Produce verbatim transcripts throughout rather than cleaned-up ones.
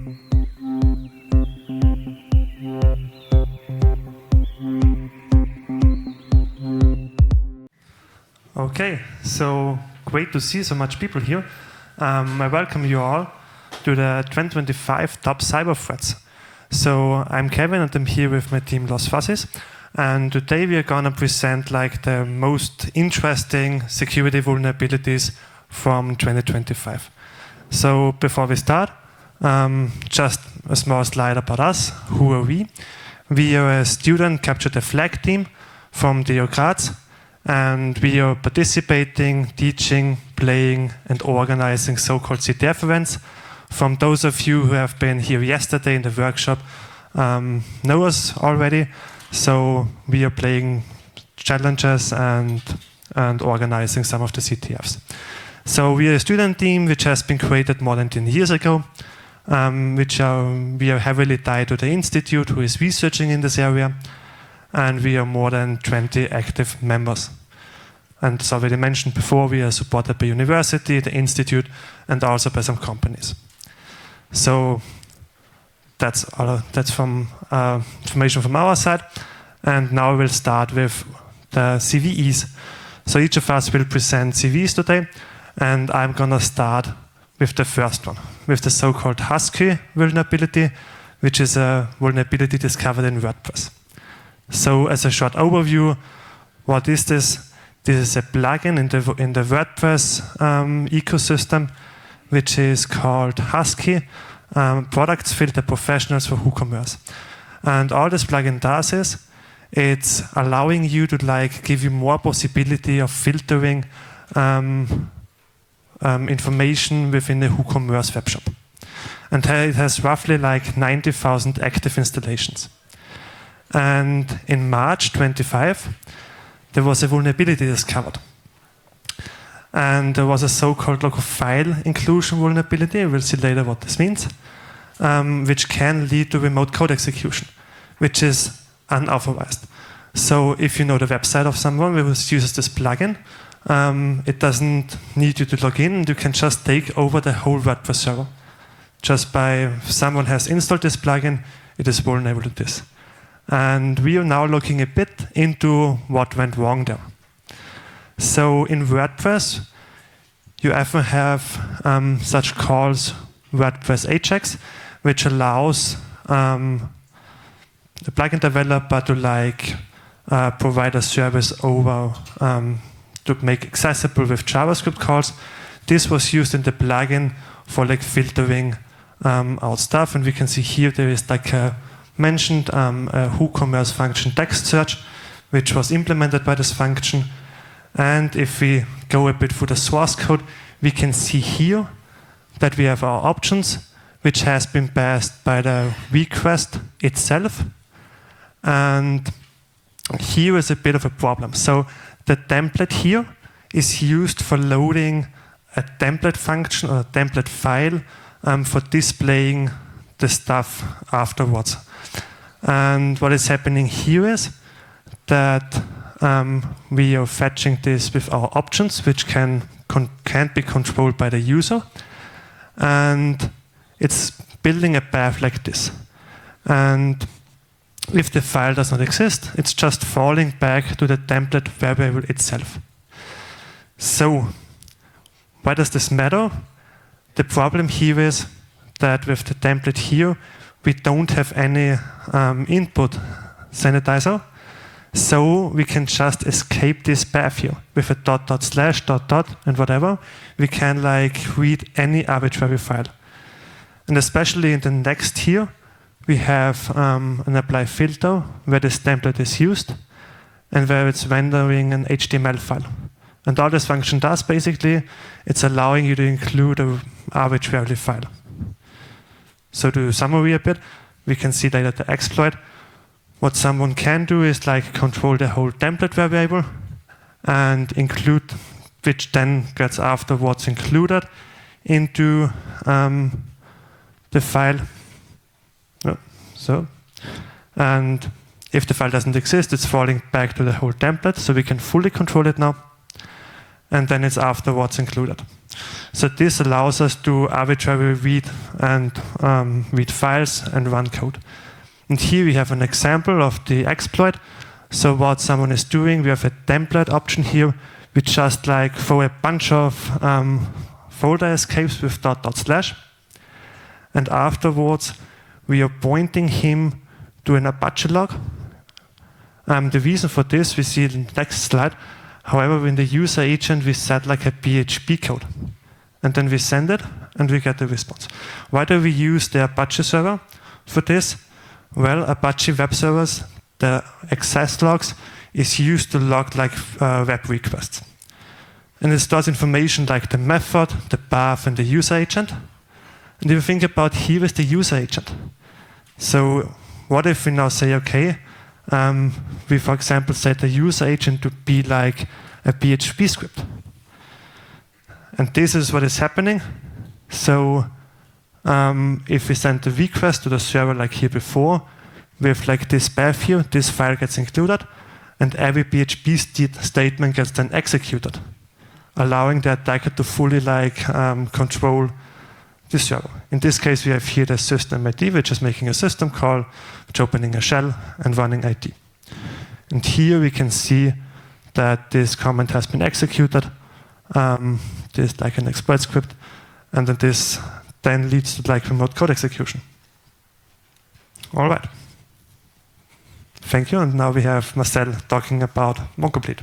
Okay, so great to see so much people here. Um, I welcome you all to the twenty twenty-five Top Cyber Threats. So I'm Kevin and I'm here with my team Los Fuzzies. And today we are going to present like the most interesting security vulnerabilities from twenty twenty-five. So before we start, um, just a small slide about us. Who are we? We are a student capture the flag team from D O Graz. And we are participating, teaching, playing, and organizing so-called C T F events. From those of you who have been here yesterday in the workshop, um, know us already. So we are playing challenges and, and organizing some of the C T Fs. So we are a student team which has been created more than ten years ago, um, which are, we are heavily tied to the institute who is researching in this area. And we are more than twenty active members. And as already mentioned before, we are supported by university, the institute, and also by some companies. So that's all, that's from uh, information from our side. And now we'll start with the C V Es. So each of us will present C Vs today, and I'm gonna start with the first one, with the so-called Husky vulnerability, which is a vulnerability discovered in WordPress. So as a short overview, what is this? This is a plugin in the, in the WordPress um, ecosystem, which is called Husky, um, Products Filter Professionals for WooCommerce. And all this plugin does is, it's allowing you to like give you more possibility of filtering um, um, information within the WooCommerce webshop. And it has roughly like ninety thousand active installations. And in March twenty-five, there was a vulnerability discovered. And there was a so-called local file inclusion vulnerability, we'll see later what this means, um, which can lead to remote code execution, which is unauthorized. So if you know the website of someone who uses this plugin, um, it doesn't need you to log in, you can just take over the whole WordPress server. Just by, if someone has installed this plugin, it is vulnerable to this. And we are now looking a bit into what went wrong there. So in WordPress, you often have um, such calls WordPress Ajax, which allows um, the plugin developer to like uh, provide a service over um, to make accessible with JavaScript calls. This was used in the plugin for like filtering um, out stuff, and we can see here there is like a mentioned um, a WooCommerce function text search, which was implemented by this function. And if we go a bit through the source code, we can see here that we have our options, which has been passed by the request itself. And here is a bit of a problem. So the template here is used for loading a template function or a template file um, for displaying the stuff afterwards. And what is happening here is that um, we are fetching this with our options, which can con can't be controlled by the user, and it's building a path like this. And if the file does not exist, it's just falling back to the template variable itself. So why does this matter? The problem here is that with the template here, we don't have any um, input sanitizer, so we can just escape this path here with a dot dot slash dot dot and whatever. We can like read any arbitrary file, and especially in the next here, we have um, an apply filter where this template is used and where it's rendering an H T M L file. And all this function does basically, it's allowing you to include an arbitrary file. So to summary a bit, we can see that the exploit, what someone can do is like control the whole template variable and include, which then gets afterwards included into um, the file. Oh, so, and if the file doesn't exist, it's falling back to the whole template, so we can fully control it now. And then it's afterwards included. So this allows us to arbitrarily read and um, read files and run code. And here we have an example of the exploit. So what someone is doing, we have a template option here, which just like throw a bunch of um, folder escapes with dot dot slash. And afterwards, we are pointing him to an Apache log. Um, the reason for this, we see in the next slide. However, in the user agent, we set like a P H P code. And then we send it, and we get the response. Why do we use the Apache server for this? Well, Apache web servers, the access logs, is used to log like uh, web requests. And it stores information like the method, the path, and the user agent. And if you think about here is the user agent. So what if we now say, okay, um, we, for example, set the user agent to be like a P H P script. And this is what is happening. So um, if we send the request to the server like here before, with like this path here, this file gets included, and every P H P st statement gets then executed, allowing the attacker to fully like um, control the server. In this case, we have here the system I D, which is making a system call, which is opening a shell and running I D. And here we can see that this command has been executed. Um, this is like an exploit script, and then this then leads to like remote code execution. All right. Thank you, and now we have Marcel talking about MongoBleed.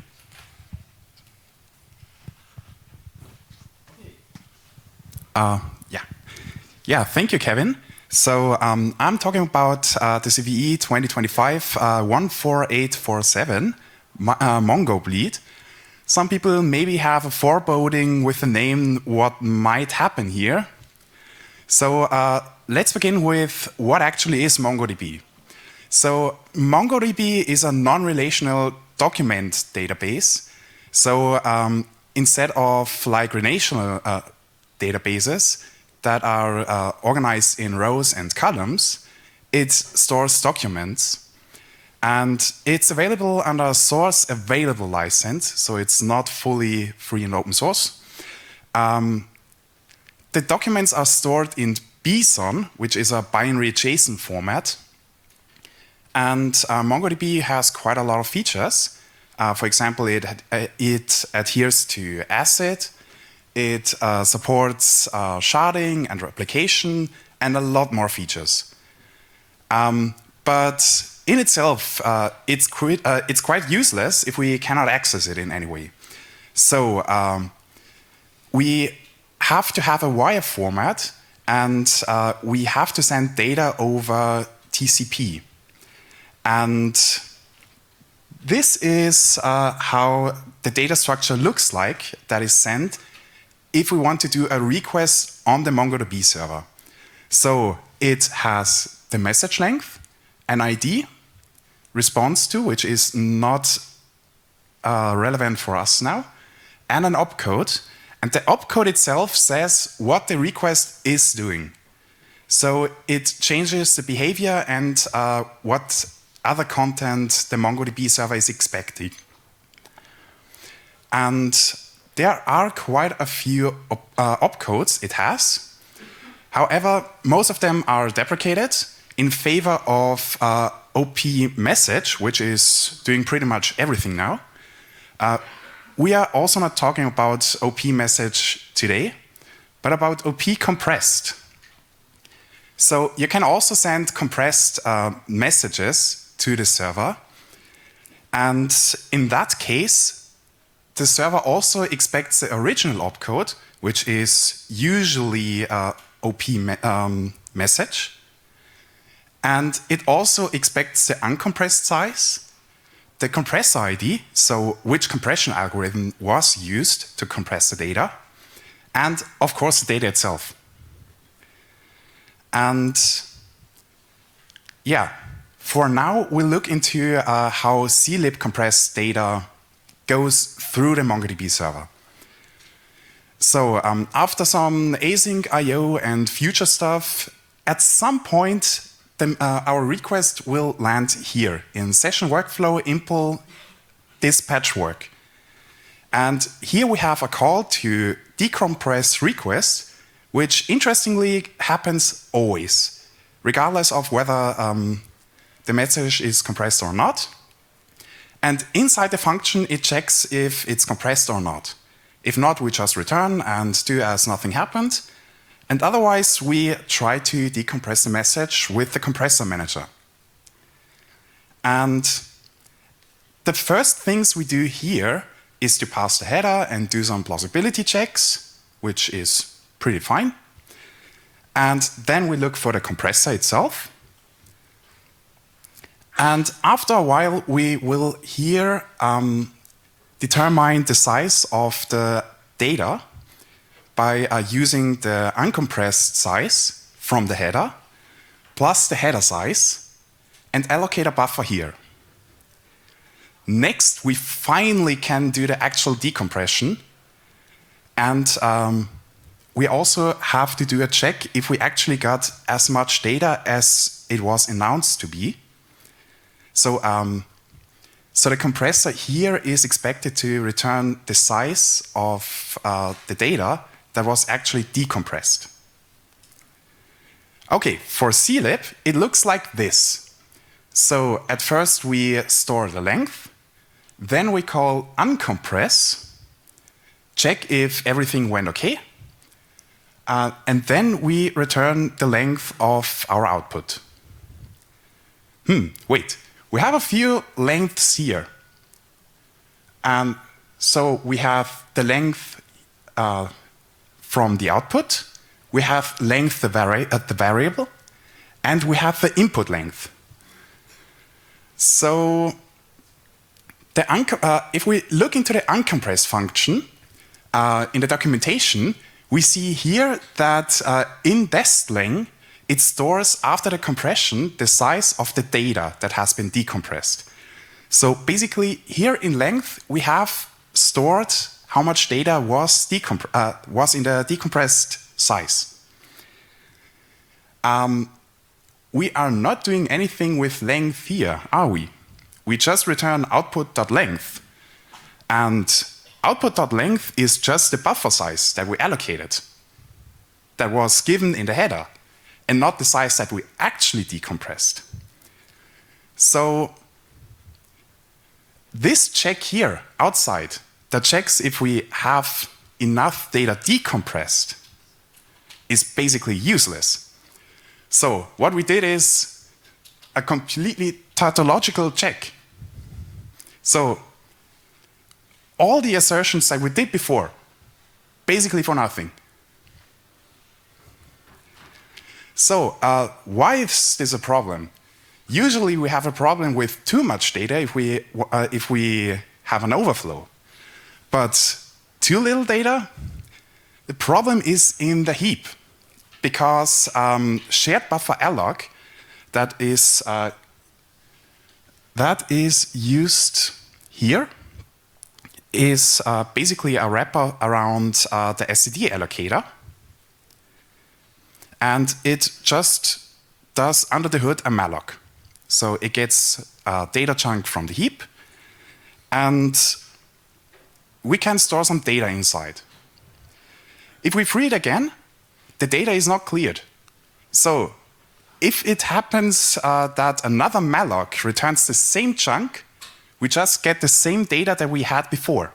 Uh, yeah. Yeah, thank you, Kevin. So um, I'm talking about uh, the C V E twenty twenty-five uh, one four eight four seven, uh, MongoBleed. Some people maybe have a foreboding with the name what might happen here. So uh, let's begin with what actually is MongoDB. So MongoDB is a non-relational document database. So um, instead of like relational uh, databases that are uh, organized in rows and columns, it stores documents. And it's available under a source available license, so it's not fully free and open source. Um, the documents are stored in B S O N, which is a binary JSON format. And uh, MongoDB has quite a lot of features. Uh, for example, it, uh, it adheres to ACID, it uh, supports uh, sharding and replication, and a lot more features. Um, but in itself, uh, it's, quite, uh, it's quite useless if we cannot access it in any way. So um, we have to have a wire format, and uh, we have to send data over T C P. And this is uh, how the data structure looks like that is sent if we want to do a request on the MongoDB server. So it has the message length, an I D, response to, which is not uh, relevant for us now, and an opcode. And the opcode itself says what the request is doing. So it changes the behavior and uh, what other content the MongoDB server is expecting. And there are quite a few op uh, opcodes it has. However, most of them are deprecated in favor of uh, O P message, which is doing pretty much everything now. Uh, we are also not talking about O P message today, but about O P compressed. So you can also send compressed uh, messages to the server. And in that case, the server also expects the original opcode, which is usually uh, O P me um, message. And it also expects the uncompressed size, the compressor I D, so which compression algorithm was used to compress the data, and of course the data itself. And yeah, for now we'll look into uh, how zlib compressed data goes through the MongoDB server. So um, after some async I O and future stuff, at some point the, uh, our request will land here in session workflow impl dispatch work. And here we have a call to decompress request, which interestingly happens always, regardless of whether um, the message is compressed or not. And inside the function, it checks if it's compressed or not. If not, we just return and do as nothing happened. And otherwise, we try to decompress the message with the compressor manager. And the first things we do here is to pass the header and do some plausibility checks, which is pretty fine. And then we look for the compressor itself. And after a while, we will here um, determine the size of the data by uh, using the uncompressed size from the header, plus the header size, and allocate a buffer here. Next, we finally can do the actual decompression. And um, we also have to do a check if we actually got as much data as it was announced to be. So, um, so the compressor here is expected to return the size of uh, the data that was actually decompressed. Okay, for clib, it looks like this. So at first we store the length, then we call uncompress, check if everything went okay, uh, and then we return the length of our output. Hmm, wait. We have a few lengths here. And so we have the length uh, from the output, we have length the, vari uh, the variable, and we have the input length. So the uh, if we look into the uncompressed function uh, in the documentation, we see here that uh, in destLeng, it stores, after the compression, the size of the data that has been decompressed. So basically, here in length, we have stored how much data was, uh, was in the decompressed size. Um, we are not doing anything with length here, are we? We just return output.length. And output.length is just the buffer size that we allocated, that was given in the header, and not the size that we actually decompressed. So this check here outside that checks if we have enough data decompressed is basically useless. So what we did is a completely tautological check. So all the assertions that we did before, basically for nothing. So uh, why is this a problem? Usually we have a problem with too much data if we, uh, if we have an overflow. But too little data, the problem is in the heap. Because um, shared buffer alloc that is, uh, that is used here is uh, basically a wrapper around uh, the S C D allocator. And it just does, under the hood, a malloc. So it gets a data chunk from the heap, and we can store some data inside. If we free it again, the data is not cleared. So if it happens uh, that another malloc returns the same chunk, we just get the same data that we had before.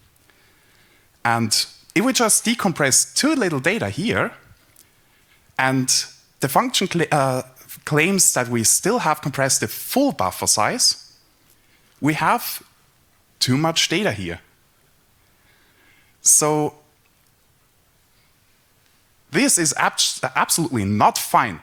And if we just decompress too little data here, and the function cl uh, claims that we still have compressed the full buffer size, we have too much data here. So this is ab absolutely not fine.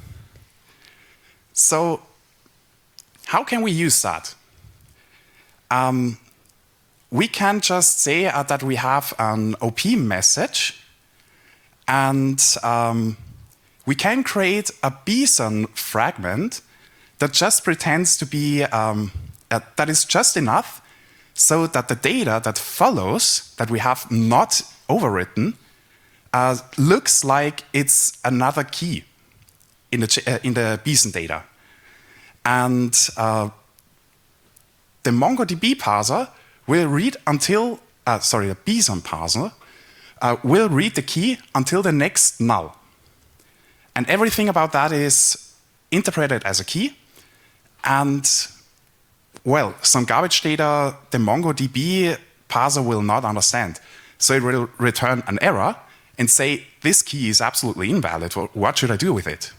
So how can we use that? Um, we can just say uh, that we have an O P message, and um, we can create a B S O N fragment that just pretends to be, um, uh, that is just enough so that the data that follows, that we have not overwritten, uh, looks like it's another key in the, uh, in the B S O N data. And uh, the MongoDB parser will read until uh, sorry, the BSON parser uh, will read the key until the next null. And everything about that is interpreted as a key. And, well, some garbage data the MongoDB parser will not understand. So it will return an error and say, this key is absolutely invalid. What should I do with it?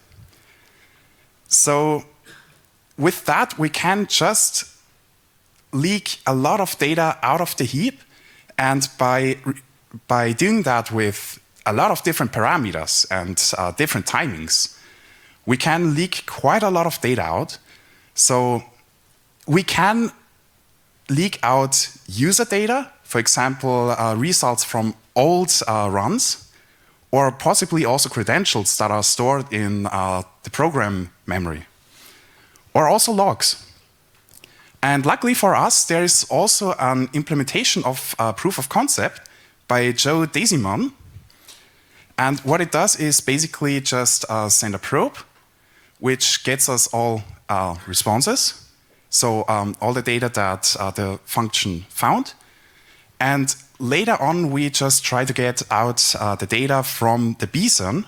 So with that, we can just leak a lot of data out of the heap. And by, by doing that with a lot of different parameters and uh, different timings, we can leak quite a lot of data out. So we can leak out user data, for example, uh, results from old uh, runs, or possibly also credentials that are stored in uh, the program memory, or also logs. And luckily for us, there is also an implementation of uh, proof of concept by Joe Desimon. And what it does is basically just uh, send a probe, which gets us all uh, responses. So um, all the data that uh, the function found. And later on, we just try to get out uh, the data from the BSON.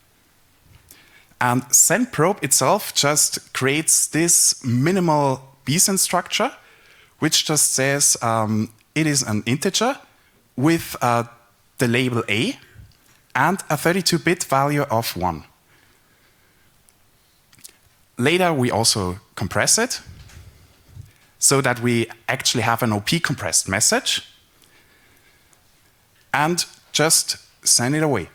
And send probe itself just creates this minimal BSON structure, which just says um, it is an integer with uh, the label A and a thirty-two bit value of one. Later, we also compress it so that we actually have an O P compressed message and just send it away.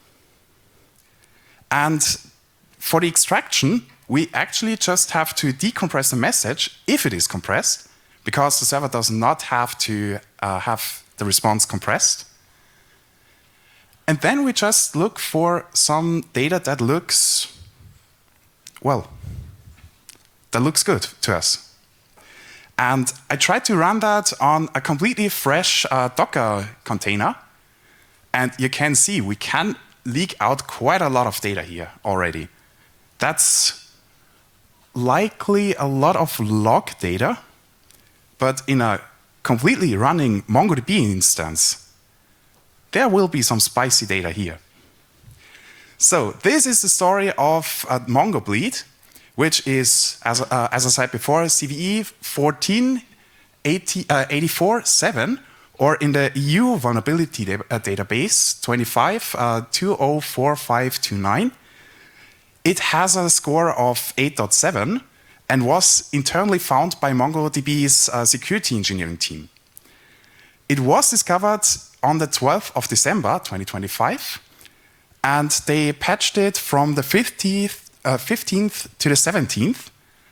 And for the extraction, we actually just have to decompress the message if it is compressed, because the server does not have to uh, have the response compressed. And then we just look for some data that looks, well, that looks good to us. And I tried to run that on a completely fresh uh, Docker container. And you can see we can leak out quite a lot of data here already. That's likely a lot of log data, but in a completely running MongoDB instance, there will be some spicy data here. So this is the story of uh, MongoBleed, which is, as, uh, as I said before, C V E fourteen eighty-four seven, or in the E U vulnerability da uh, database twenty-five two oh four five two nine. It has a score of eight point seven and was internally found by MongoDB's uh, security engineering team. It was discovered on the twelfth of December twenty twenty-five, and they patched it from the fifteenth, uh, fifteenth to the seventeenth.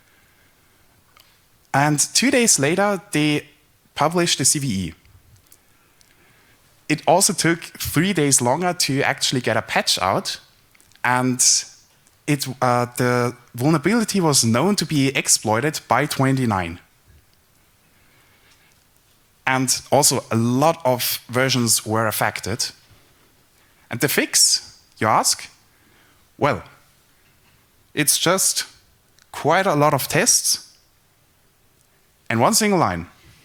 And two days later, they published the C V E. It also took three days longer to actually get a patch out, and It, uh, the vulnerability was known to be exploited by twenty-nine. And also a lot of versions were affected. And the fix, you ask? Well, it's just quite a lot of tests and one single line.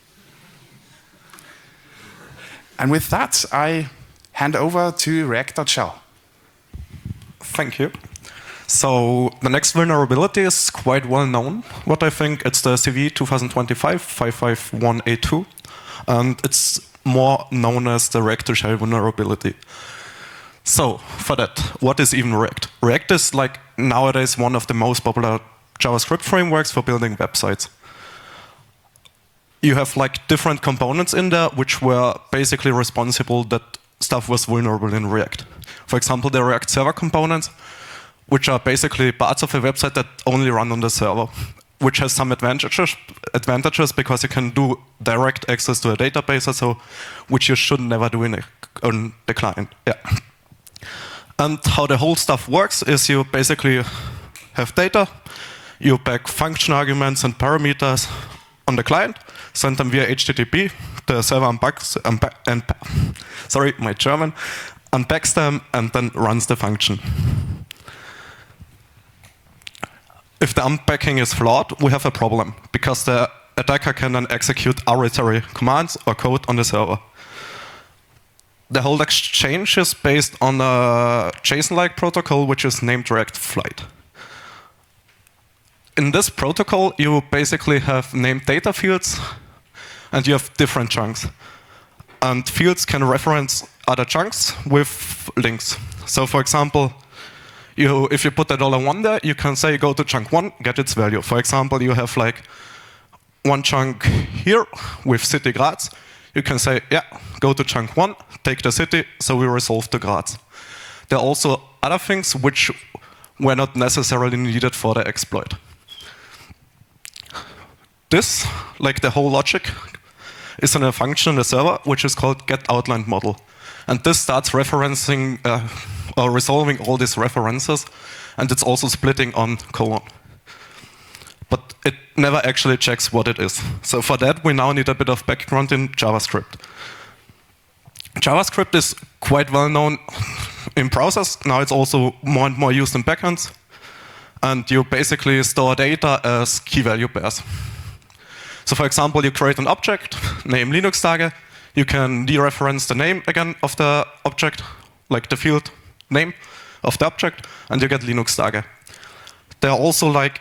And with that, I hand over to React.shell. Thank you. So the next vulnerability is quite well known, what I think. It's the C V E twenty twenty-five dash five five one eight two, and it's more known as the React.shell vulnerability. So for that, what is even React? React is like nowadays one of the most popular JavaScript frameworks for building websites. You have like different components in there which were basically responsible that stuff was vulnerable in React. For example, the React server components, which are basically parts of a website that only run on the server, which has some advantages, advantages because you can do direct access to a database or so, which you should never do in a, on the client. Yeah. And how the whole stuff works is you basically have data, you pack function arguments and parameters on the client, send them via H T T P, the server unpacks, unpack, and, sorry, my German, unpacks them and then runs the function. If the unpacking is flawed, we have a problem, because the attacker can then execute arbitrary commands or code on the server. the whole exchange is based on a JSON-like protocol, which is named React Flight. In this protocol, you basically have named data fields, and you have different chunks. And fields can reference other chunks with links. So for example, you, if you put a dollar one there, you can say go to chunk one, get its value. For example, you have like one chunk here with city Graz. You can say, yeah, go to chunk one, take the city, so we resolve the Graz. There are also other things which were not necessarily needed for the exploit. This, like the whole logic, is in a function in the server which is called getOutlinedModel. And this starts referencing uh, or resolving all these references, and it's also splitting on colon. But it never actually checks what it is. So for that, we now need a bit of background in JavaScript. JavaScript is quite well known in browsers. Now it's also more and more used in backends. And you basically store data as key value pairs. So for example, you create an object, name Linux-Tage. You can dereference the name again of the object, like the field name of the object, and you get Linux-Tage. There are also like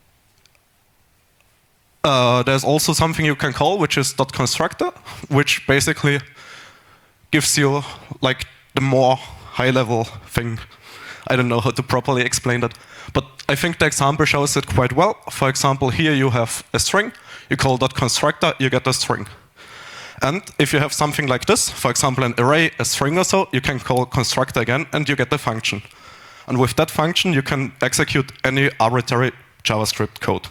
Uh, there's also something you can call, which is .constructor, which basically gives you like the more high-level thing. I don't know how to properly explain that, but I think the example shows it quite well. For example, here you have a string, you call .constructor, you get a string. And if you have something like this, for example an array, a string or so, you can call constructor again, and you get the function. And with that function, you can execute any arbitrary JavaScript code.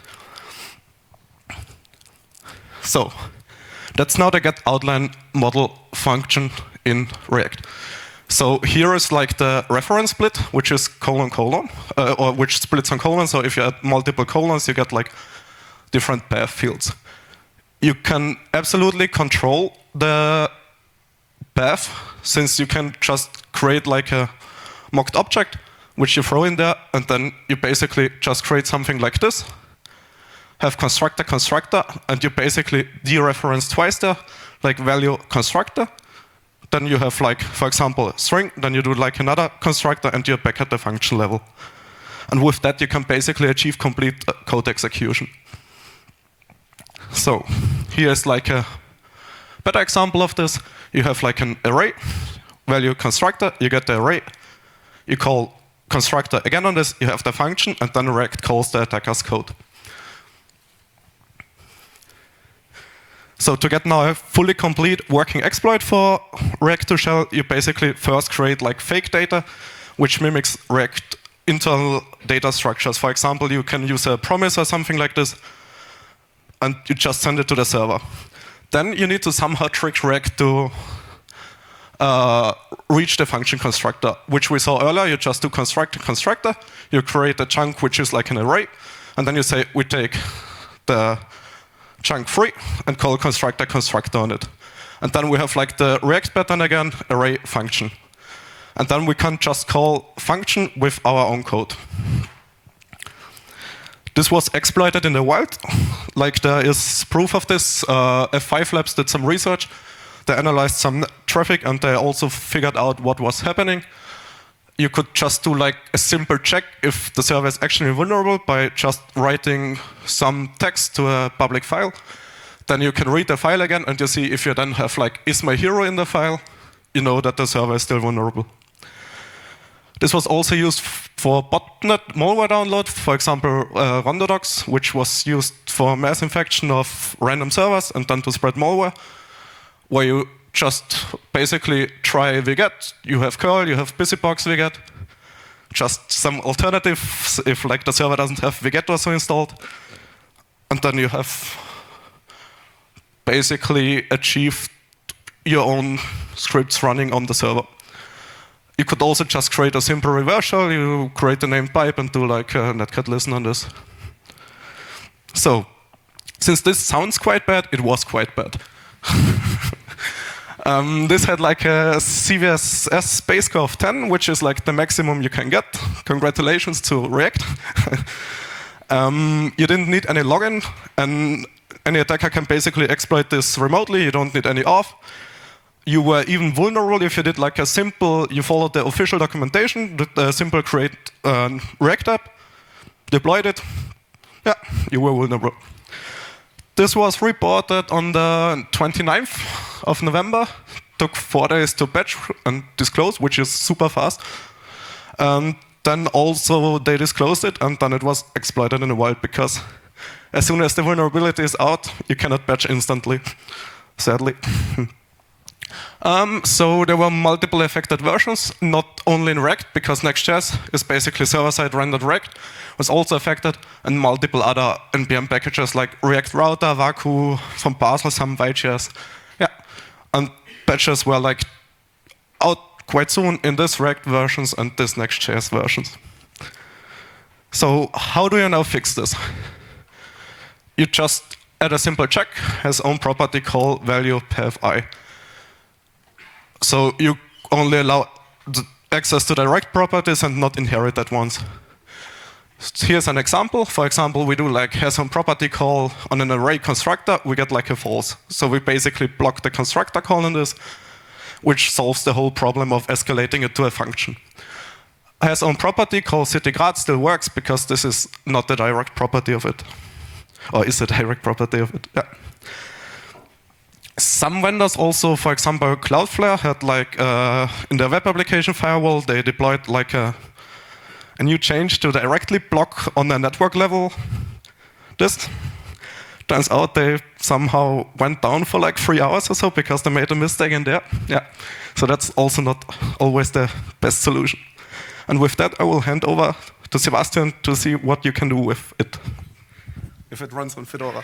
So that's now the getOutlinedModel function in React. So here is like the reference split, which is colon colon, uh, or which splits on colon. So if you add multiple colons, you get like different path fields. You can absolutely control the path, since you can just create like a mocked object, which you throw in there, and then you basically just create something like this. Have constructor, constructor, and you basically dereference twice there, like value constructor. Then you have like, for example, string, then you do like another constructor, and you're back at the function level. And with that, you can basically achieve complete uh, code execution. So here's like a better example of this. You have like an array, value constructor, you get the array, you call constructor again on this, you have the function, and then React calls the attacker's code. So to get now a fully complete working exploit for React two Shell, you basically first create like fake data, which mimics React internal data structures. For example, you can use a promise or something like this, and you just send it to the server. Then you need to somehow trick React to uh, reach the function constructor, which we saw earlier. You just do constructor, constructor, you create a chunk which is like an array, and then you say, we take the chunk three and call constructor constructor on it. And then we have like the React pattern again, array function. And then we can just call function with our own code. This was exploited in the wild. Like there is proof of this. Uh, F five Labs did some research. They analyzed some traffic, and they also figured out what was happening. You could just do like a simple check if the server is actually vulnerable by just writing some text to a public file. Then you can read the file again, and you see if you then have like is my hero in the file, you know that the server is still vulnerable. This was also used for botnet malware download, for example uh, Rondodox, which was used for mass infection of random servers and then to spread malware, where you just basically try wget, you have curl, you have busybox wget, just some alternatives if like the server doesn't have wget also installed, and then you have basically achieved your own scripts running on the server. You could also just create a simple reverse shell, you create a named pipe and do like a netcat listen on this. So, since this sounds quite bad, it was quite bad. Um, this had like a C V S S space score of ten, which is like the maximum you can get. Congratulations to React. um, you didn't need any login, and any attacker can basically exploit this remotely. You don't need any auth. you were even vulnerable if you did like a simple, you followed the official documentation, did a simple create uh, React app, deployed it, yeah, you were vulnerable. This was reported on the twenty-ninth of November. Took four days to patch and disclose, which is super fast. And then also they disclosed it, and then it was exploited in the wild, because as soon as the vulnerability is out, you cannot patch instantly, sadly. um, so there were multiple affected versions, not only in React, because Next.js is basically server-side rendered React, was also affected, and multiple other N P M packages like React Router, Waku, from Basel, some Y.js. Yeah, and patches were like out quite soon in this React versions and this Next.js versions. So how do you now fix this? You just add a simple check, has own property call value path_i. So you only allow the access to direct properties and not inherit at once. Here's an example. For example, we do like has own property call on an array constructor, we get like a false. So we basically block the constructor call in this, which solves the whole problem of escalating it to a function. Has own property call citigrad still works because this is not the direct property of it. Or is the direct property of it, yeah. Some vendors also, for example, Cloudflare had like, uh, in their web application firewall, they deployed like a, a new change to directly block on the network level this. Turns out they somehow went down for like three hours or so because they made a mistake in there. Yeah, so that's also not always the best solution. And with that, I will hand over to Sebastian to see what you can do with it. If it runs on Fedora.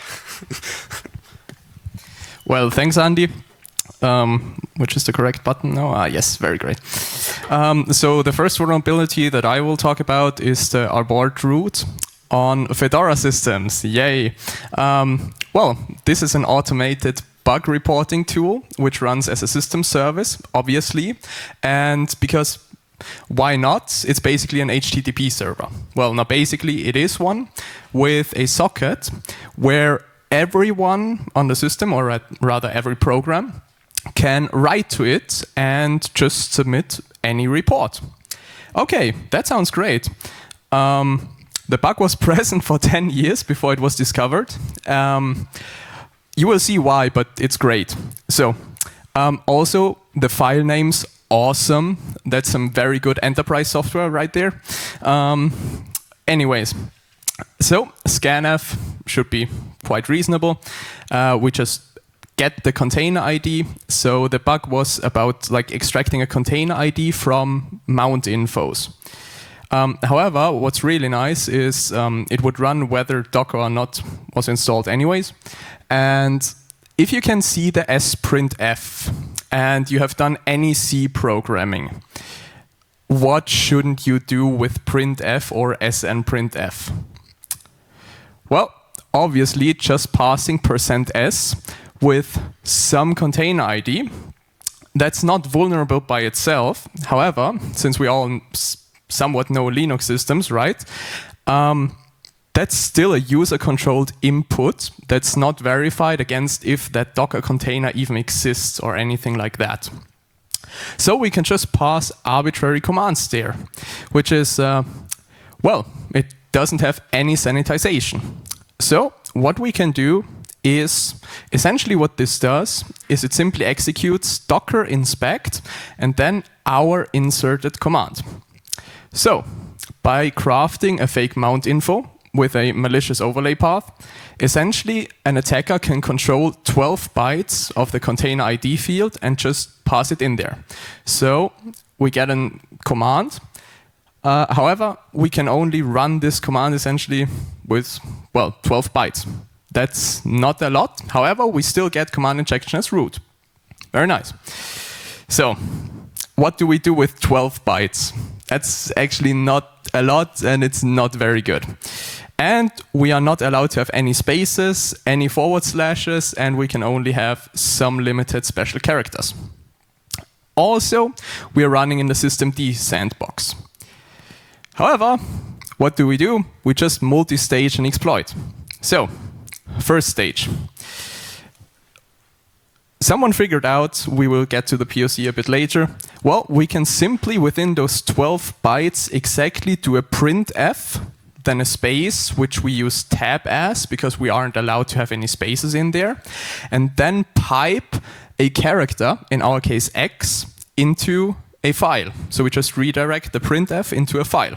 Well, thanks, Andy. Um, which is the correct button now? Ah, yes, very great. Um, so the first vulnerability that I will talk about is the abort root on Fedora systems. Yay. Um, well, this is an automated bug reporting tool which runs as a system service, obviously. And because why not? It's basically an H T T P server. Well, now basically it is one with a socket where everyone on the system, or rather every program, can write to it and just submit any report. Okay, that sounds great. Um, the bug was present for ten years before it was discovered. Um, you will see why, but it's great. So, um, also the file names, awesome. That's some very good enterprise software right there. Um, anyways, so scanf should be quite reasonable. Uh, we just get the container I D. So the bug was about like extracting a container I D from mount infos. Um, however, what's really nice is um, it would run whether Docker or not was installed anyways. And if you can see the sprintf and you have done any C programming, what shouldn't you do with printf or snprintf? Well, obviously just passing percent %s with some container I D. That's not vulnerable by itself. However, since we all somewhat know Linux systems, right? Um, that's still a user-controlled input that's not verified against if that Docker container even exists or anything like that. So we can just pass arbitrary commands there, which is, uh, well, it doesn't have any sanitization. So what we can do is, essentially what this does is it simply executes docker inspect and then our inserted command. So by crafting a fake mount info with a malicious overlay path, essentially an attacker can control twelve bytes of the container I D field and just pass it in there. So we get a command. Uh, however, we can only run this command essentially with, well, twelve bytes. That's not a lot. However, we still get command injection as root. Very nice. So what do we do with twelve bytes? That's actually not a lot, and it's not very good. And we are not allowed to have any spaces, any forward slashes, and we can only have some limited special characters. Also, we are running in the systemd sandbox. However, what do we do? We just multi-stage and exploit. So, first stage. someone figured out, we will get to the P O C a bit later, well, we can simply, within those twelve bytes, exactly do a printf, then a space, which we use tab as, because we aren't allowed to have any spaces in there, and then pipe a character, in our case x, into a file. So we just redirect the printf into a file.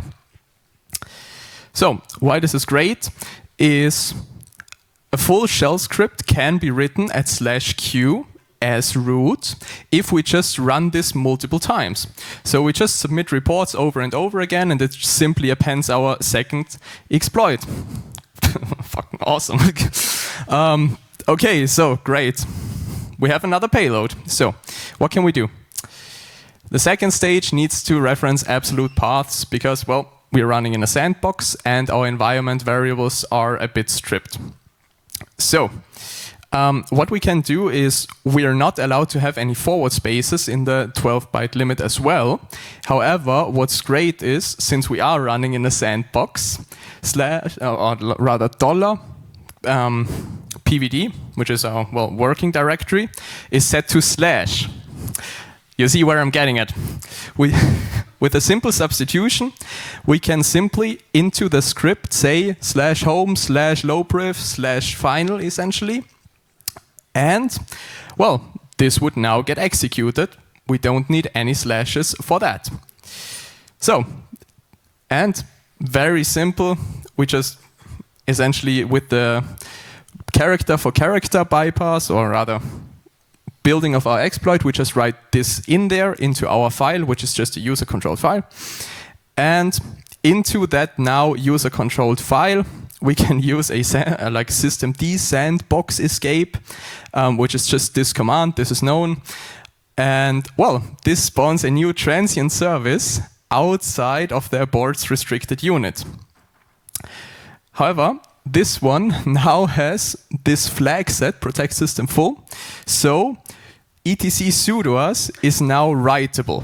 So why this is great is a full shell script can be written at slash q as root if we just run this multiple times. So we just submit reports over and over again, and it simply appends our second exploit. Fucking awesome. um, okay, so great. We have another payload. So what can we do? The second stage needs to reference absolute paths because, well, we're running in a sandbox and our environment variables are a bit stripped. So um, what we can do is we are not allowed to have any forward spaces in the twelve byte limit as well. However, what's great is, since we are running in a sandbox, slash, or rather dollar um, P V D, which is our well working directory, is set to slash. You see where I'm getting at. We, with a simple substitution, we can simply into the script say slash home slash lowpriv slash final essentially. And, well, this would now get executed. We don't need any slashes for that. So, and very simple, we just essentially with the character for character bypass, or rather building of our exploit, we just write this in there into our file, which is just a user-controlled file. And into that now user-controlled file, we can use a uh, like systemd sandbox escape, um, which is just this command. This is known. And, well, this spawns a new transient service outside of the aborts restricted unit. However, this one now has this flag set, protect system full. So etc sudoers is now writable.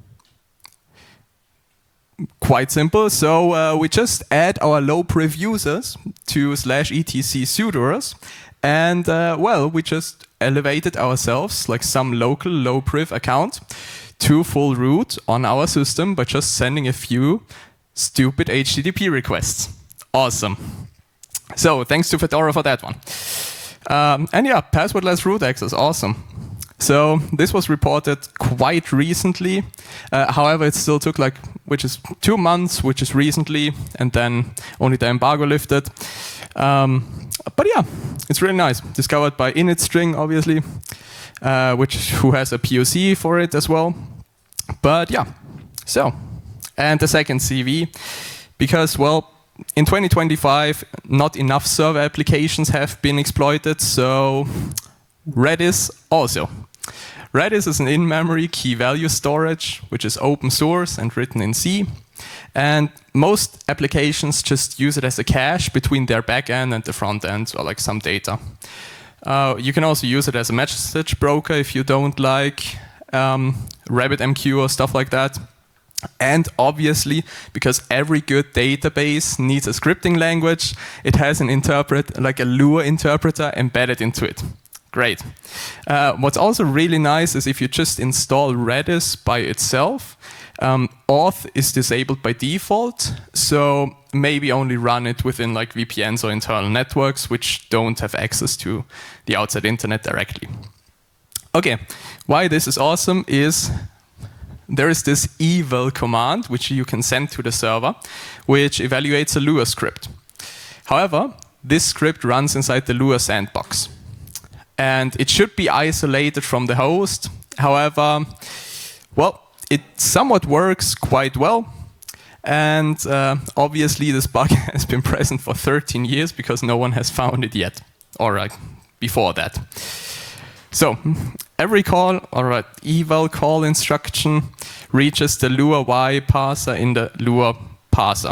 Quite simple. So uh, we just add our lowpriv users to slash etc sudoers, and uh, well, we just elevated ourselves like some local lowpriv account to full root on our system by just sending a few stupid H T T P requests. Awesome. So thanks to Fedora for that one. Um, and yeah, passwordless root access, awesome. So this was reported quite recently. Uh, however, it still took like, which is two months, which is recently, and then only the embargo lifted. Um, but yeah, it's really nice. Discovered by initstring, obviously, uh, which who has a P O C for it as well. But yeah, so, and the second C V, because, well, in twenty twenty-five, not enough server applications have been exploited, so Redis also. Redis is an in-memory key-value storage, which is open source and written in C. And most applications just use it as a cache between their backend and the front end, or like some data. Uh, you can also use it as a message broker if you don't like um, RabbitMQ or stuff like that. And obviously, because every good database needs a scripting language, it has an interpret, like a Lua interpreter embedded into it. Great. Uh, what's also really nice is if you just install Redis by itself, um, auth is disabled by default, so maybe only run it within like V P Ns or internal networks which don't have access to the outside internet directly. Okay, why this is awesome is there is this eval command which you can send to the server, which evaluates a Lua script. However, this script runs inside the Lua sandbox. And it should be isolated from the host. However, well, it somewhat works quite well. And uh, obviously this bug has been present for thirteen years because no one has found it yet, or uh, before that. So every call, or an eval call instruction, reaches the Lua Y parser in the Lua parser.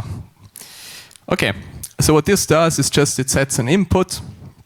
Okay, so what this does is just it sets an input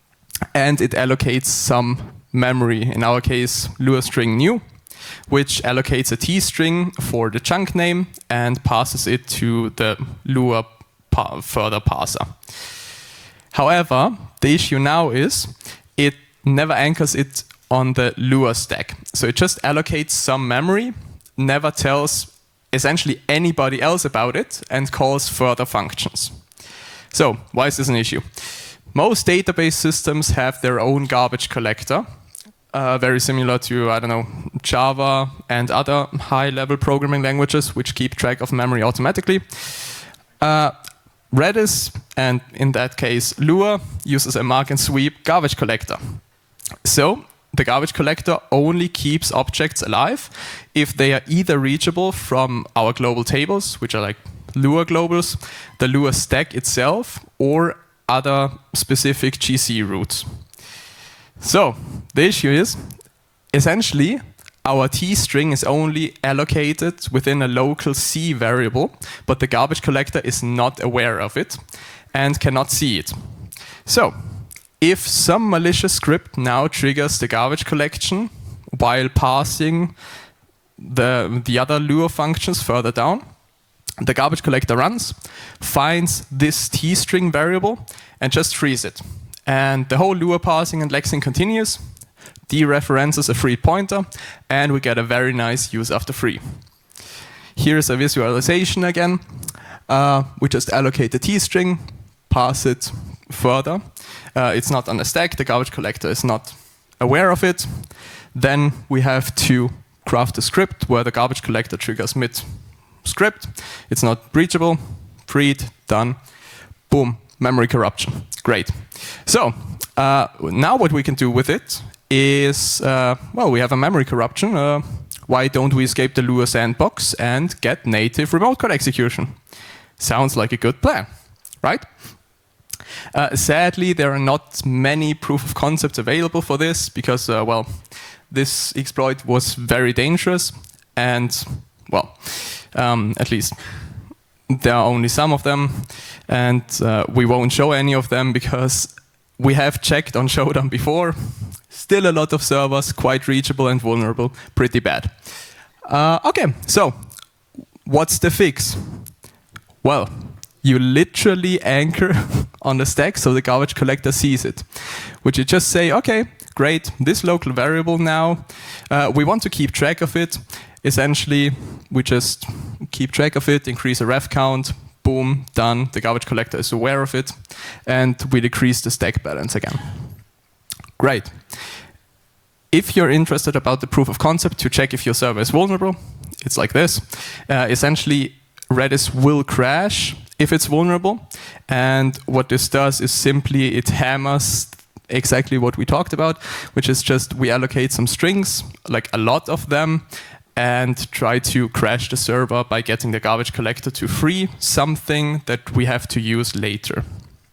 and it allocates some memory, in our case Lua string new, which allocates a T string for the chunk name and passes it to the Lua pa further parser. However, the issue now is it never anchors it on the Lua stack. So it just allocates some memory, never tells essentially anybody else about it, and calls further functions. So why is this an issue? Most database systems have their own garbage collector, uh, very similar to, I don't know, Java and other high-level programming languages which keep track of memory automatically. Uh, Redis, and in that case Lua, uses a mark and sweep garbage collector. So the garbage collector only keeps objects alive if they are either reachable from our global tables, which are like Lua globals, the Lua stack itself, or other specific G C routes. So the issue is, essentially, our T string is only allocated within a local C variable, but the garbage collector is not aware of it and cannot see it. So if some malicious script now triggers the garbage collection while passing the, the other Lua functions further down, the garbage collector runs, finds this T string variable, and just frees it. And the whole Lua parsing and lexing continues, dereferences a free pointer, and we get a very nice use after free. Here's a visualization again. Uh, we just allocate the T string, pass it further. Uh, it's not on the stack, the garbage collector is not aware of it. Then we have to craft a script where the garbage collector triggers mid script. It's not breachable, freed, done, boom, memory corruption. Great. So uh, now what we can do with it is, uh, well, we have a memory corruption. Uh, why don't we escape the Lua sandbox and get native remote code execution? Sounds like a good plan, right? Uh, sadly, there are not many proof of concepts available for this because, uh, well, this exploit was very dangerous and, well, um, at least there are only some of them, and uh, we won't show any of them because we have checked on Shodan before. Still a lot of servers, quite reachable and vulnerable, pretty bad. Uh, okay, so what's the fix? Well, you literally anchor on the stack so the garbage collector sees it. Which you just say, okay, great, this local variable now, uh, we want to keep track of it. Essentially, we just keep track of it, increase a ref count, boom, done, the garbage collector is aware of it, and we decrease the stack balance again. Great. If you're interested about the proof of concept to check if your server is vulnerable, it's like this. Uh, essentially, Redis will crash if it's vulnerable, and what this does is simply it hammers exactly what we talked about, which is just we allocate some strings, like a lot of them, and try to crash the server by getting the garbage collector to free something that we have to use later.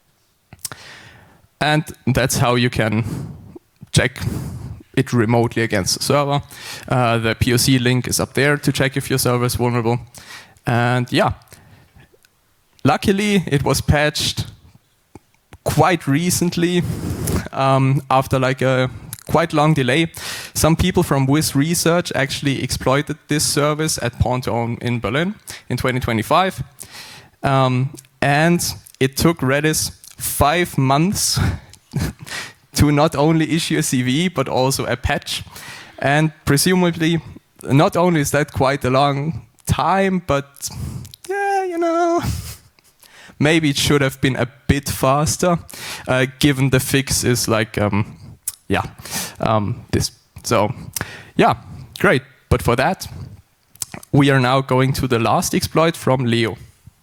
And that's how you can check it remotely against the server. Uh, the P O C link is up there to check if your server is vulnerable. And yeah, luckily it was patched quite recently, um, after like a quite long delay. Some people from Wiz Research actually exploited this service at Ponto in Berlin in twenty twenty-five. Um, and it took Redis five months to not only issue a C V E, but also a patch. And presumably, not only is that quite a long time, but yeah, you know, maybe it should have been a bit faster, uh, given the fix is like, um, yeah, um, this. So, yeah, great. But for that, we are now going to the last exploit from Leo.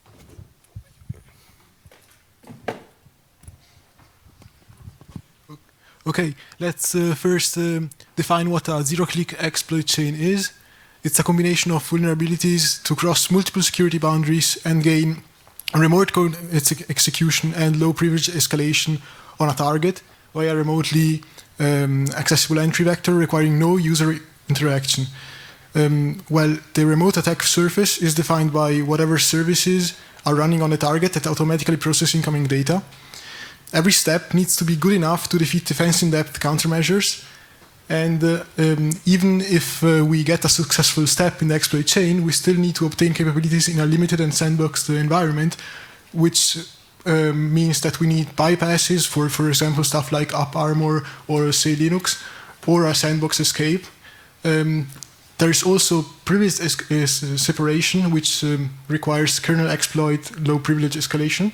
Okay, let's uh, first um, define what a zero-click exploit chain is. It's a combination of vulnerabilities to cross multiple security boundaries and gain remote code ex execution and low privilege escalation on a target via remotely um, accessible entry vector requiring no user interaction. Um, well, the remote attack surface is defined by whatever services are running on the target that automatically process incoming data. Every step needs to be good enough to defeat defense-in-depth countermeasures. And uh, um, even if uh, we get a successful step in the exploit chain, we still need to obtain capabilities in a limited and sandboxed environment, which um, means that we need bypasses for, for example, stuff like AppArmor or, say, Linux. or a sandbox escape. Um, there is also privilege es es separation, which um, requires kernel exploit low privilege escalation.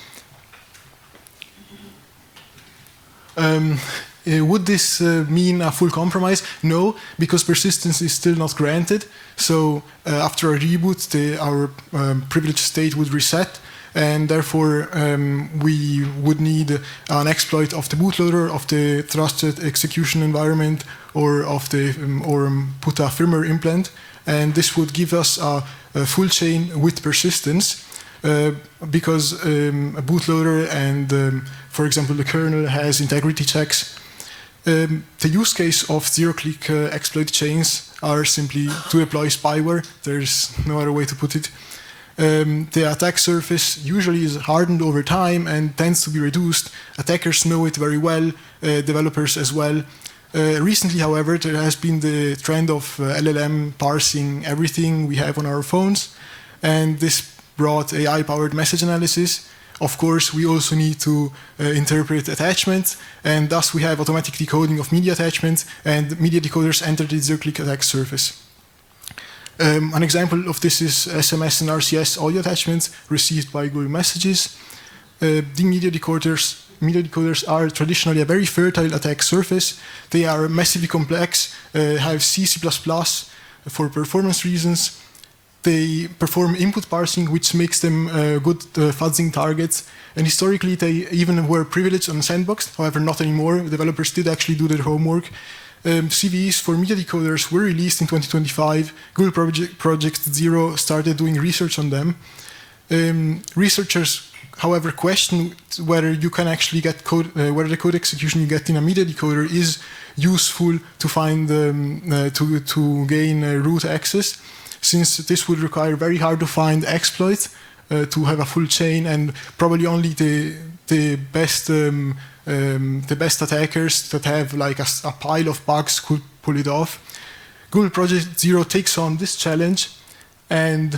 Um, uh, would this uh, mean a full compromise? No, because persistence is still not granted. So uh, after a reboot, the, our um, privileged state would reset, and therefore um, we would need an exploit of the bootloader, of the trusted execution environment, or of the um, or um, put a firmware implant, and this would give us a, a full chain with persistence. Uh, because um, a bootloader and, um, for example, the kernel has integrity checks. Um, the use case of zero-click uh, exploit chains are simply to deploy spyware. There's no other way to put it. Um, the attack surface usually is hardened over time and tends to be reduced. Attackers know it very well, uh, developers as well. Uh, recently, however, there has been the trend of uh, L L M parsing everything we have on our phones, and this brought A I-powered message analysis. Of course, we also need to uh, interpret attachments, and thus we have automatic decoding of media attachments, and media decoders enter the zero-click attack surface. Um, an example of this is S M S and R C S audio attachments received by Google Messages. Uh, the media decoders, media decoders are traditionally a very fertile attack surface. They are massively complex, uh, have C, C plus plus for performance reasons. They perform input parsing, which makes them uh, good uh, fuzzing targets. And historically, they even were privileged on Sandbox. However, not anymore. Developers did actually do their homework. Um, C V Es for media decoders were released in twenty twenty-five. Google Project, Project Zero started doing research on them. Um, researchers, however, question whether you can actually get code, uh, whether the code execution you get in a media decoder is useful to find um, uh, to to gain uh, root access, since this would require very hard to find exploits uh, to have a full chain, and probably only the the best um, um, the best attackers that have like a, a pile of bugs could pull it off. Google Project Zero takes on this challenge and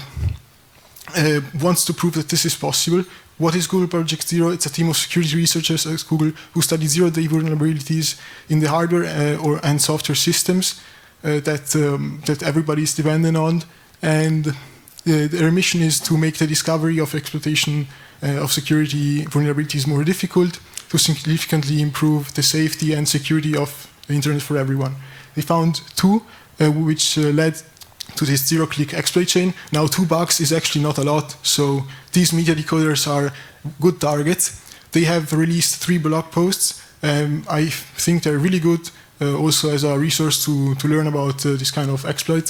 uh, wants to prove that this is possible. What is Google Project Zero? It's a team of security researchers at Google who study zero-day vulnerabilities in the hardware uh, or and software systems Uh, that um, that everybody is dependent on, and uh, their mission is to make the discovery of exploitation uh, of security vulnerabilities more difficult, to significantly improve the safety and security of the internet for everyone. They found two, uh, which uh, led to this zero-click exploit chain. Now, two bugs is actually not a lot, so these media decoders are good targets. They have released three blog posts. Um, I think they're really good. Uh, also as a resource to, to learn about uh, this kind of exploit.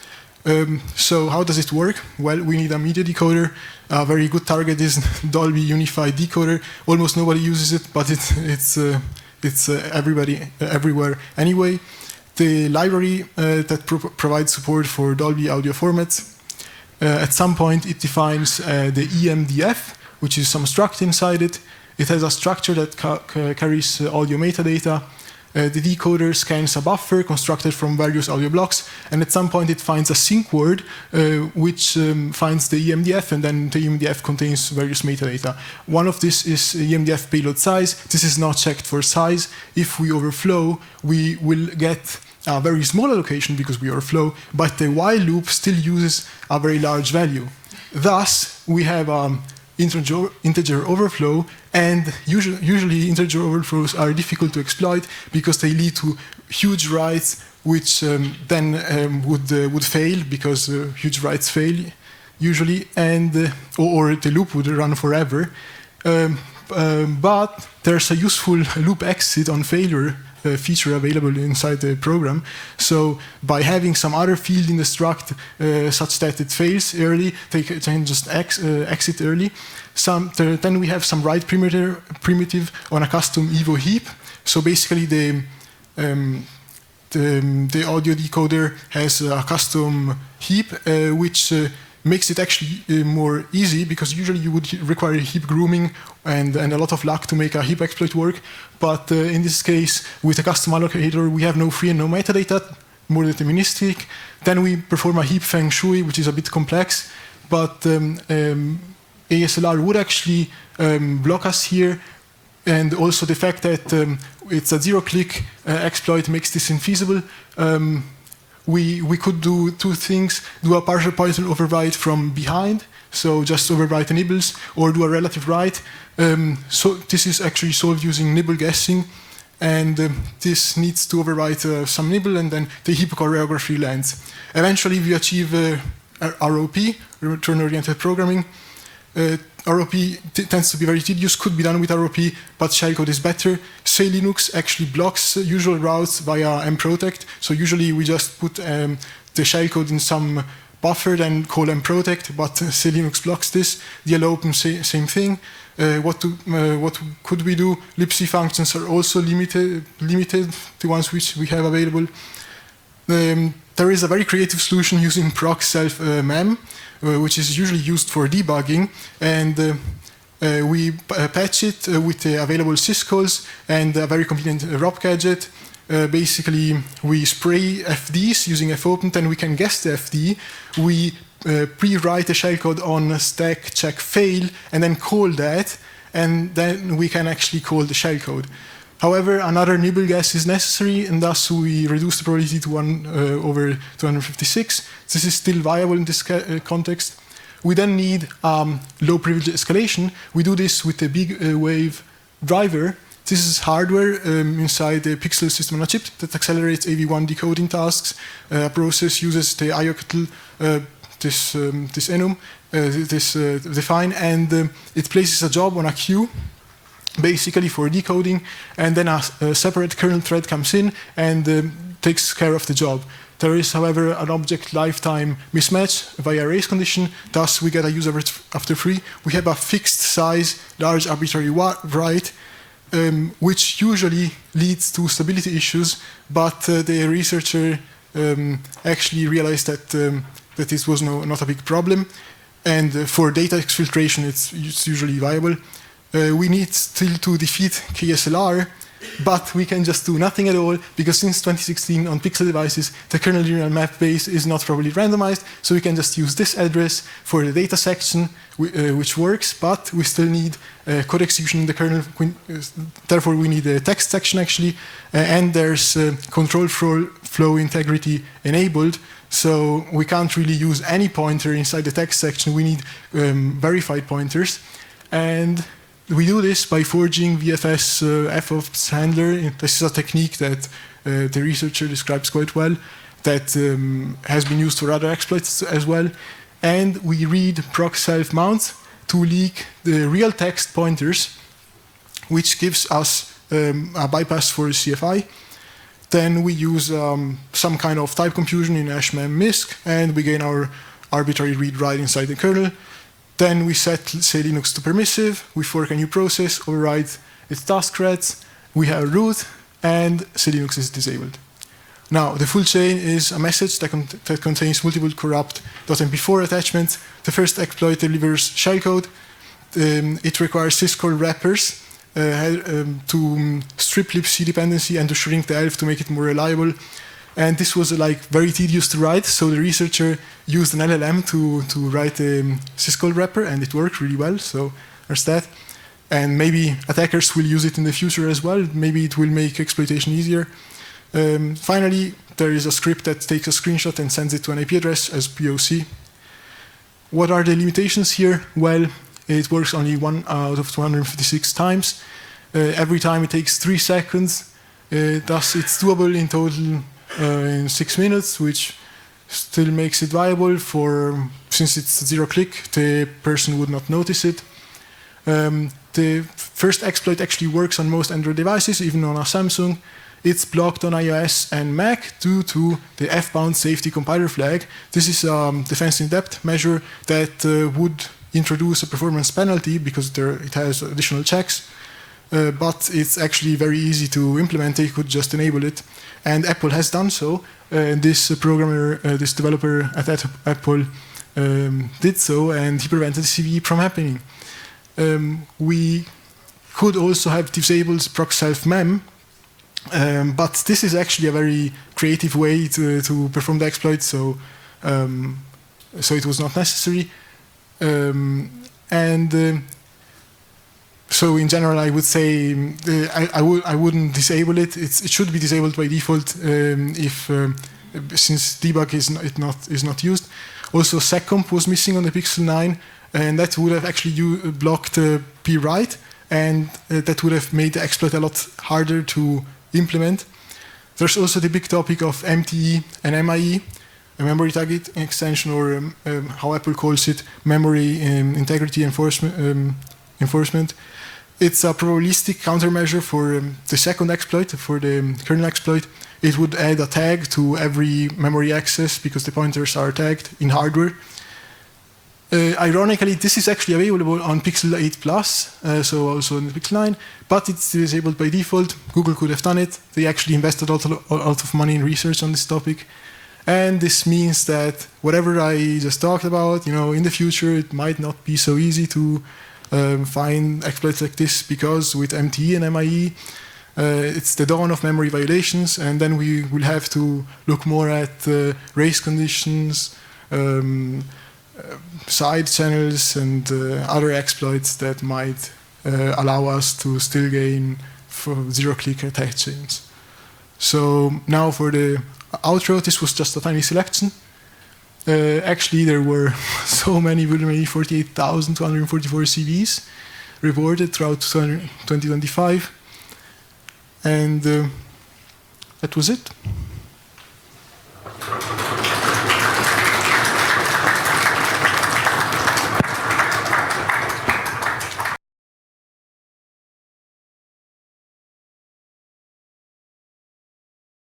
Um, so how does it work? Well, we need a media decoder. A very good target is Dolby Unified Decoder. Almost nobody uses it, but it, it's, uh, it's uh, everybody, uh, everywhere anyway. The library uh, that pro provides support for Dolby audio formats. Uh, at some point it defines uh, the E M D F, which is some struct inside it. It has a structure that ca ca carries uh, audio metadata. Uh, the decoder scans a buffer constructed from various audio blocks, and at some point it finds a sync word uh, which um, finds the E M D F, and then the E M D F contains various metadata. One of this is E M D F payload size. This is not checked for size. If we overflow, we will get a very small allocation because we overflow, but the while loop still uses a very large value. Thus, we have um, Integer, integer overflow, and usually, usually integer overflows are difficult to exploit because they lead to huge writes, which um, then um, would uh, would fail because uh, huge writes fail usually, and uh, or, or the loop would run forever. Um, um, but there's a useful loop exit on failure Uh, feature available inside the program. So by having some other field in the struct uh, such that it fails early, they can just ex uh, exit early. Some, then we have some write primitive, primitive on a custom Evo heap. So basically the, um, the, the audio decoder has a custom heap uh, which uh, makes it actually uh, more easy, because usually you would require heap grooming and, and a lot of luck to make a heap exploit work. But uh, in this case, with a custom allocator, we have no free and no metadata, more deterministic. Then we perform a heap feng shui, which is a bit complex, but um, um, A S L R would actually um, block us here. and also the fact that um, it's a zero-click uh, exploit makes this infeasible. Um, we, we could do two things, do a partial pointer override from behind, so just overwrite the nibbles, or do a relative write. Um, so this is actually solved using nibble guessing, and um, this needs to overwrite uh, some nibble, and then the heap choreography lands. Eventually we achieve uh, R O P, return-oriented programming. Uh, R O P tends to be very tedious, could be done with R O P, but shellcode is better. Say Linux actually blocks usual routes via mprotect, so usually we just put um, the shellcode in some buffer, then call mprotect, but uh, Say Linux blocks this. D L Open, say, same thing. Uh, what, to, uh, what could we do? libc functions are also limited, limited, the ones which we have available. Um, there is a very creative solution using proc self uh, mem, uh, which is usually used for debugging, and uh, uh, we uh, patch it uh, with the available syscalls and a very convenient uh, R O P gadget. Uh, basically, we spray F Ds using fopen, and we can guess the F D. We uh, pre-write the shellcode on stack check fail, and then call that, and then we can actually call the shellcode. However, another nibble guess is necessary, and thus we reduce the probability to one uh, over two hundred fifty-six. This is still viable in this uh, context. We then need um, low privilege escalation. We do this with the big uh, wave driver. This is hardware um, inside the Pixel system on a chip that accelerates A V one decoding tasks. Uh, a process uses the I O C T L, uh, this, um, this enum, uh, this uh, define, and um, it places a job on a queue, basically for decoding, and then a, a separate kernel thread comes in and um, takes care of the job. There is, however, an object lifetime mismatch via race condition, thus we get a user after free. We have a fixed size, large arbitrary write, um, which usually leads to stability issues, but uh, the researcher um, actually realized that, um, that this was no, not a big problem, and uh, for data exfiltration it's, it's usually viable. Uh, we need still to defeat K S L R, but we can just do nothing at all, because since twenty sixteen on Pixel devices, the kernel linear map base is not properly randomized, so we can just use this address for the data section, uh, which works, but we still need uh, code execution in the kernel, therefore we need a text section actually, uh, and there's uh, control flow, flow integrity enabled, so we can't really use any pointer inside the text section, we need um, verified pointers, and we do this by forging V F S uh, F O P S handler. This is a technique that uh, the researcher describes quite well, that um, has been used for other exploits as well. And we read proc self mount to leak the real text pointers, which gives us um, a bypass for C F I. Then we use um, some kind of type computation in hashmem misc, and we gain our arbitrary read-write inside the kernel. Then we set, say, Linux to permissive, we fork a new process, override its task threads, we have root, and say Linux is disabled. Now, the full chain is a message that, con that contains multiple corrupt .m p four attachments. The first exploit delivers shellcode. Um, it requires syscall wrappers uh, um, to um, strip libc dependency and to shrink the elf to make it more reliable. And this was uh, like very tedious to write, so the researcher used an L L M to, to write a um, syscall wrapper, and it worked really well, so there's that. And maybe attackers will use it in the future as well, maybe it will make exploitation easier. Um, finally, there is a script that takes a screenshot and sends it to an I P address as P O C. What are the limitations here? Well, it works only one out of two hundred fifty-six times. Uh, every time it takes three seconds, uh, thus it's doable in total Uh, in six minutes, which still makes it viable for, since it's zero click, the person would not notice it. Um, the first exploit actually works on most Android devices, even on a Samsung. It's blocked on iOS and Mac due to the F-bound safety compiler flag. This is a um, defense in depth measure that uh, would introduce a performance penalty because there, it has additional checks. Uh, but it's actually very easy to implement. They could just enable it, and Apple has done so. Uh, this uh, programmer, uh, this developer at Apple um, did so, and he prevented C V E from happening. Um, we could also have disabled proc self mem, um, but this is actually a very creative way to, to perform the exploit, so um, so it was not necessary. Um, and uh, so in general, I would say um, the, I, I, would, I wouldn't disable it. It's, it should be disabled by default um, if um, since debug is not, it not is not used. Also, seccomp was missing on the Pixel nine, and that would have actually u- blocked uh, p-write, and uh, that would have made the exploit a lot harder to implement. There's also the big topic of M T E and M I E, a memory target extension, or um, um, how Apple calls it, memory um, integrity enforcement. Um, enforcement. It's a probabilistic countermeasure for um, the second exploit, for the um, kernel exploit. It would add a tag to every memory access because the pointers are tagged in hardware. Uh, ironically, this is actually available on Pixel eight Plus, uh, so also on the Pixel nine, but it's disabled by default. Google could have done it. They actually invested a lot, a lot of money in research on this topic. And this means that whatever I just talked about, you know, in the future, it might not be so easy to um, find exploits like this, because with M T E and M I E, uh, it's the dawn of memory violations, and then we will have to look more at uh, race conditions, um, uh, side channels, and uh, other exploits that might uh, allow us to still gain for zero-click attack chains. So now for the outro, this was just a tiny selection. Uh, actually, there were so many, maybe forty-eight thousand two hundred forty-four C Vs reported throughout twenty twenty-five. And uh, that was it.